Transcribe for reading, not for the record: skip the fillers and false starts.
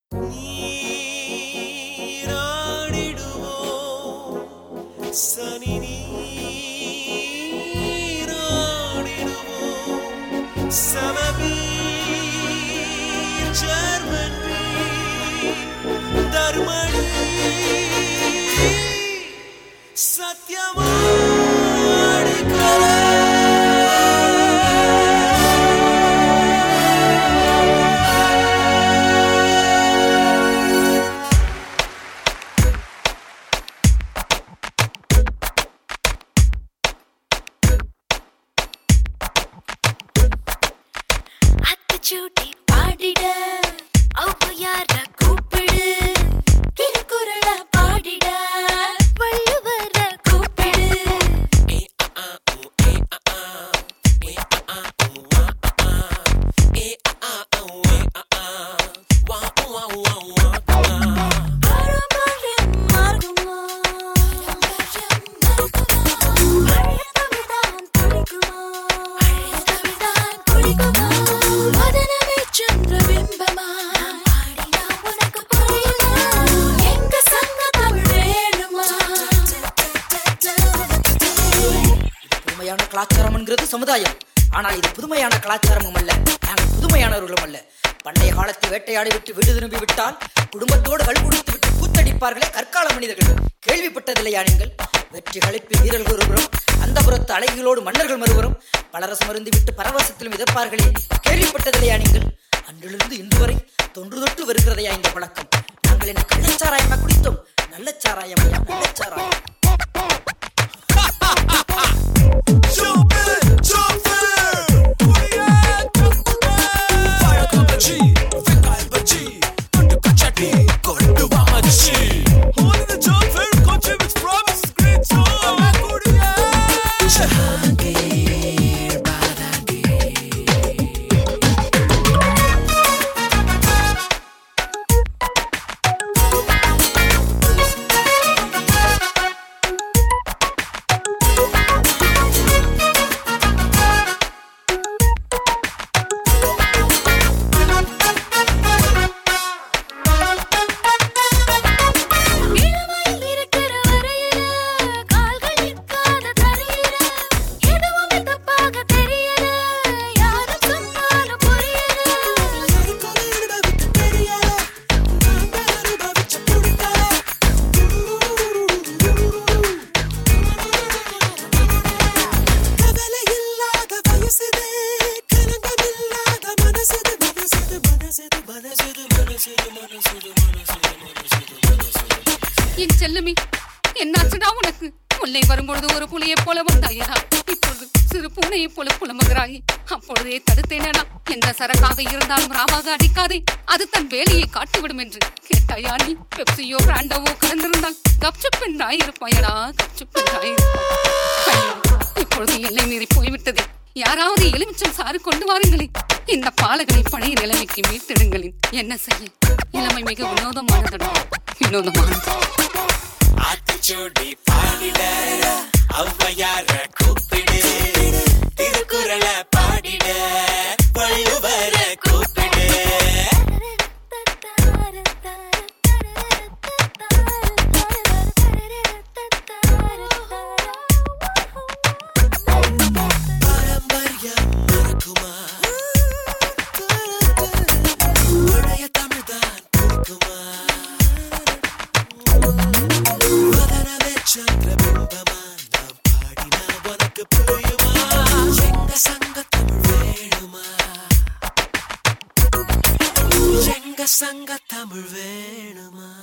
சனி நீராடிடுவோம் சமபீர் German Taramani சத்யவாடி கலை சூட்டி பாடிட ஔவையார கூப்பிடு திருக்குறள பாடிட வள்ளுவர கூப்பிடு கலாச்சாரம்ங்கிறது சமுதாயம். ஆனால் இது புதுமையான கலாச்சாரமும் அல்ல, நாங்கள் புதுமையானவர்களும் அல்ல. பண்டைய காலத்தில் வேட்டையாடி விட்டு வீடு திரும்பி விட்டால் குடும்பத்தோடு கள் குடித்து விட்டு கூத்தடிப்பார்களே கற்கால மனிதர்கள். கேள்விப்பட்டதில்லையா நீங்கள்? வெற்றி களிப்பில் வீரர்கள் ஒருவரும் அந்த புறத்து அழகிகளோடு மன்னர்கள் மறுவரும் பலரசம் அருந்தி விட்டு பரவசத்திலும் மிதப்பார்களே, கேள்விப்பட்டதில்லையா நீங்கள்? அன்றிலிருந்து இன்று வரை தொன்று தொட்டு வருகிறதையா இந்த பழக்கம்? நாங்கள் என்ன கள்ளச்சாராயமா குடித்தோம்? நல்ல சாராயமையா? நல்ல சாராயம். என் செல்லமே, என்னாச்சுடா உனக்கு? முல்லை வரும்பொழுது ஒரு புலியை போல வந்தாயடா, இப்பொழுது சிறு பூனையை போல புலம்புகிறாயே. அப்பொழுதே தடுத்தேனடா. எந்த சரக்காக இருந்தாலும் ராவாக அடிக்காதே, அது தன் வேலையை காட்டிவிடும் என்று. கேட்டாயா நீ? பெப்சியோ பிராண்டோவோ கலந்திருந்தால் கப்சுப்பென்றாயிருப்பாயடா, கப்சுப்பென்றாயிருப்பாய். இப்பொழுது எல்லை மீறி போய்விட்டது. யாராவது எலுமிச்சம் சாறு கொண்டு வாருங்களே. இந்த பாலகனை பழைய நிலைமைக்கு மீட்டெடுங்களின். என்ன செய்ய? இளமை மிக வினோதமானதுடா, வினோதமானது. ஆத்திச்சூடி பாடிட ஔவையார கூப்பிடு திருக்குறள பாடிட வள்ளுவர கூப்பிடு. பாரம்பரியம் மறக்குமா? பழைய தமிழ்தான் கொடுக்குமா? சந்திரபிம்பமா நாம் பாடினா உனக்கு புரியுமா? எங்க சங்க தமிழ் வேணுமா? எங்க சங்க தமிழ் வேணுமா?